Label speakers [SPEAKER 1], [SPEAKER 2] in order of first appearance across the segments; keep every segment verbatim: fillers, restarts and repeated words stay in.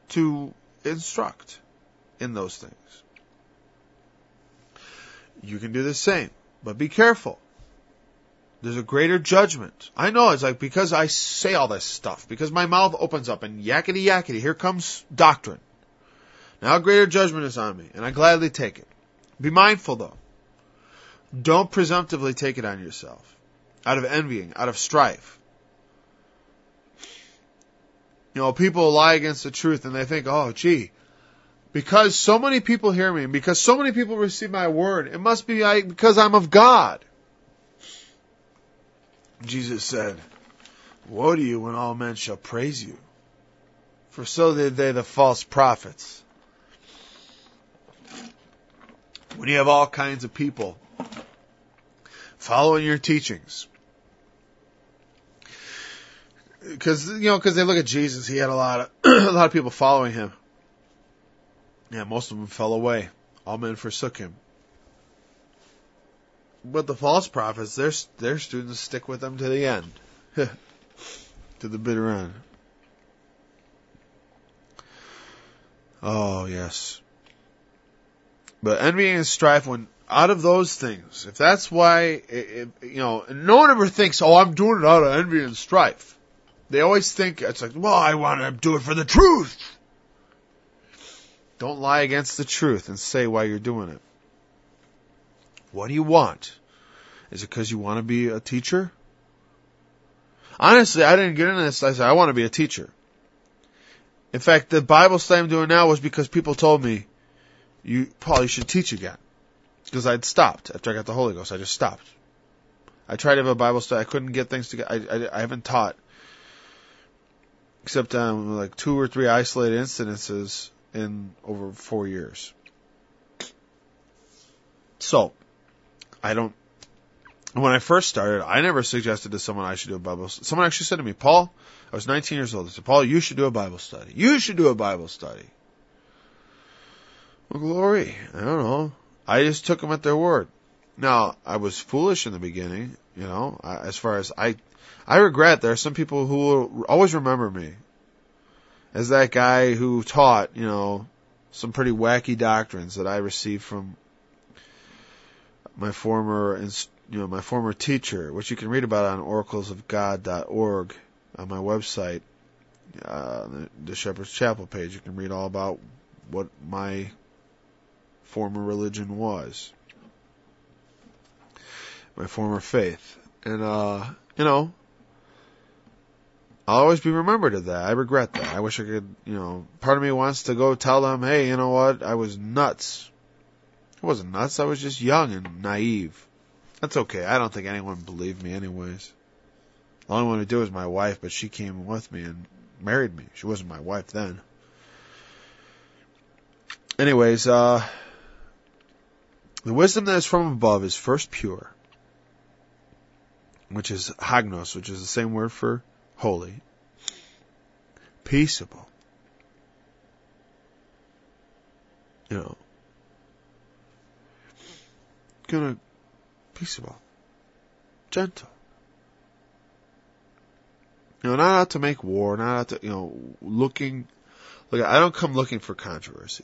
[SPEAKER 1] to instruct in those things. You can do the same, but be careful. There's a greater judgment. I know it's like because I say all this stuff, because my mouth opens up and yakety yakety, here comes doctrine. Now greater judgment is on me, and I gladly take it. Be mindful though. Don't presumptively take it on yourself, out of envying, out of strife. You know, people lie against the truth and they think, oh gee, because so many people hear me, and because so many people receive my word, it must be I, because I'm of God. Jesus said, woe to you when all men shall praise you, for so did they the false prophets. When you have all kinds of people following your teachings, because you know, because they look at Jesus, he had a lot of a lot of people following him. Yeah, most of them fell away. All men forsook him. But the false prophets, their their students stick with them to the end, to the bitter end. Oh yes. But envy and strife, when out of those things, if that's why, it, it, you know, no one ever thinks, oh, I'm doing it out of envy and strife. They always think, it's like, well, I want to do it for the truth. Don't lie against the truth and say why you're doing it. What do you want? Is it because you want to be a teacher? Honestly, I didn't get into this. I said, I want to be a teacher. In fact, the Bible study I'm doing now was because people told me, You, Paul, you should teach again. Because I'd stopped after I got the Holy Ghost. I just stopped. I tried to have a Bible study. I couldn't get things together. I, I, I haven't taught. Except on like two or three isolated incidences in over four years. So, I don't, when I first started, I never suggested to someone I should do a Bible study. Someone actually said to me, Paul, I was nineteen years old. They said, Paul, you should do a Bible study. You should do a Bible study. Well, glory. I don't know. I just took them at their word. Now, I was foolish in the beginning, you know, as far as I, I regret there are some people who will always remember me as that guy who taught, you know, some pretty wacky doctrines that I received from my former, you know, my former teacher, which you can read about on oracles of god dot org on my website, uh, the, the Shepherd's Chapel page. You can read all about what my former religion was, my former faith, and uh, you know, I'll always be remembered of that. I regret that. I wish I could, you know, part of me wants to go tell them, hey, you know what, I was nuts. I wasn't nuts, I was just young and naive. That's okay, I don't think anyone believed me anyways. The only one who did was my wife, but she came with me and married me. She wasn't my wife then. Anyways, uh, the wisdom that is from above is first pure, which is hagnos, which is the same word for holy, peaceable, you know, gonna, peaceable, gentle, you know, not out to make war, not out to, you know, looking, look, I don't come looking for controversy.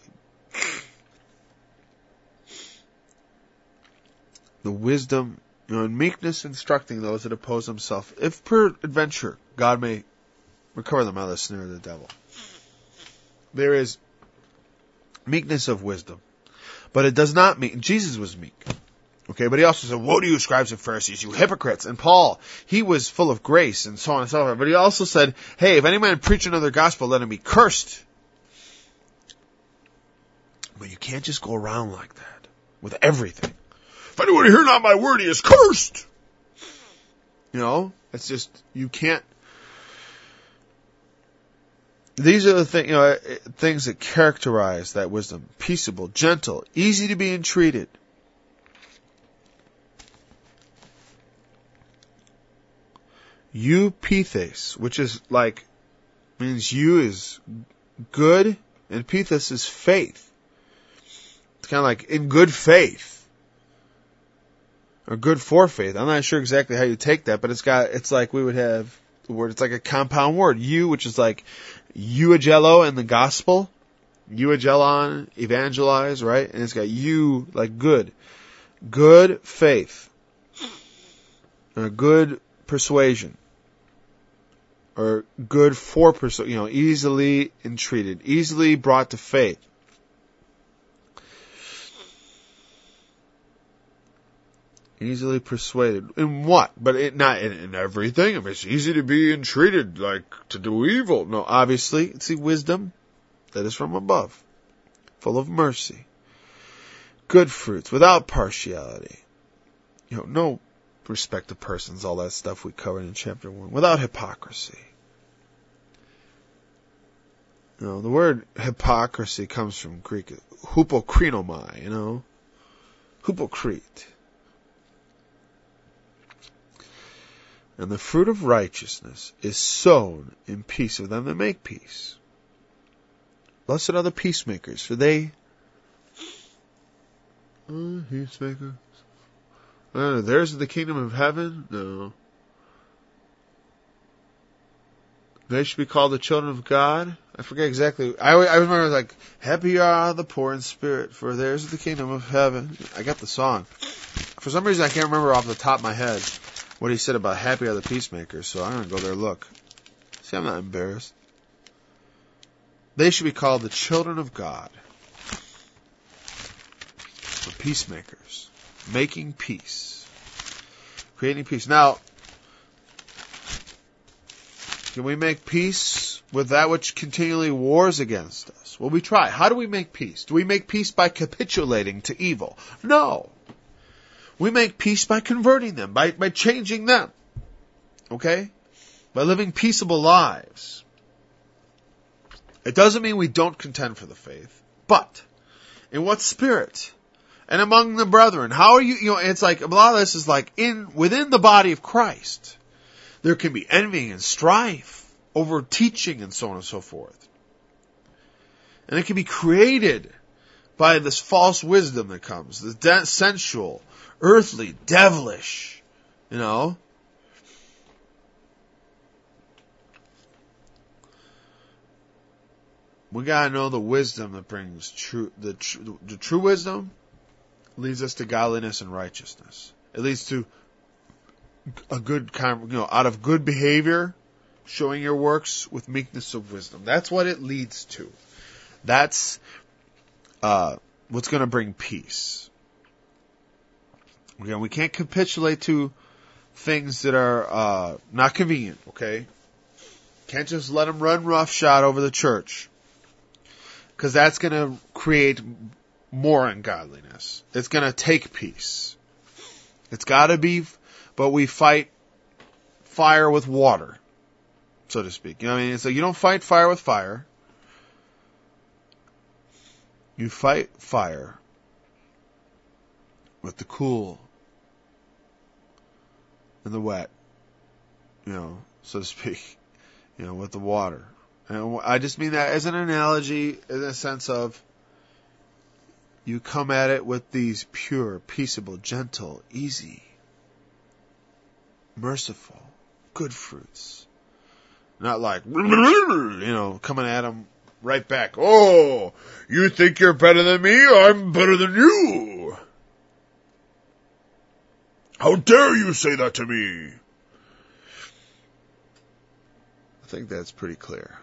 [SPEAKER 1] The wisdom, you know, and meekness instructing those that oppose himself, if peradventure God may recover them out of the snare of the devil. There is meekness of wisdom, but it does not mean, Jesus was meek. Okay, but he also said, woe to you, scribes and Pharisees, you hypocrites. And Paul, he was full of grace and so on and so forth. But he also said, hey, if any man preach another gospel, let him be cursed. But you can't just go around like that with everything. If anyone hear not my word, he is cursed. You know, it's just, you can't. These are the thing, you know, things that characterize that wisdom. Peaceable, gentle, easy to be entreated. Eupithes, which is like, means you is good, and pithes is faith. It's kind of like in good faith. Or good for faith. I'm not sure exactly how you take that, but it's got, it's like we would have the word, it's like a compound word. You, which is like, euangelo in the gospel. Euangelon, evangelize, right? And it's got you, like good. Good faith. Or good persuasion. Or good for persuasion. You know, easily entreated. Easily brought to faith. Easily persuaded. In what? But it, not in, in everything. If it's easy to be entreated, like to do evil. No, obviously, it's the wisdom that is from above. Full of mercy. Good fruits, without partiality. You know, no respect of persons, all that stuff we covered in chapter one. Without hypocrisy. You know, the word hypocrisy comes from Greek, hupokrinomai, you know. Hypocrite. And the fruit of righteousness is sown in peace with them that make peace. Blessed are the peacemakers, for they... Oh, peacemakers. Uh, theirs is the kingdom of heaven? No. They should be called the children of God? I forget exactly. I, I remember like, happy are the poor in spirit, for theirs is the kingdom of heaven. I got the song. For some reason I can't remember off the top of my head what he said about happy are the peacemakers, so I'm going to go there and look. See, I'm not embarrassed. They should be called the children of God. The peacemakers. Making peace. Creating peace. Now, can we make peace with that which continually wars against us? Well, we try. How do we make peace? Do we make peace by capitulating to evil? No. We make peace by converting them, by, by changing them. Okay? By living peaceable lives. It doesn't mean we don't contend for the faith, but in what spirit? And among the brethren, how are you, you know, it's like, a lot of this is like in, within the body of Christ. There can be envy and strife over teaching and so on and so forth. And it can be created by this false wisdom that comes, the de- sensual, earthly, devilish, you know. We gotta know the wisdom that brings true, the, tr- the true wisdom leads us to godliness and righteousness. It leads to a good, you know, out of good behavior, showing your works with meekness of wisdom. That's what it leads to. That's uh, what's going to bring peace. Again, we can't capitulate to things that are uh, not convenient, okay? Can't just let them run roughshod over the church. Because that's going to create more ungodliness. It's going to take peace. It's got to be, but we fight fire with water, so to speak. You know what I mean? So you don't fight fire with fire. You fight fire with the cool and the wet, you know, so to speak, you know, with the water. And I just mean that as an analogy in a sense of you come at it with these pure, peaceable, gentle, easy, merciful, good fruits. Not like, you know, coming at them right back. Oh, you think you're better than me? I'm better than you. How dare you say that to me? I think that's pretty clear.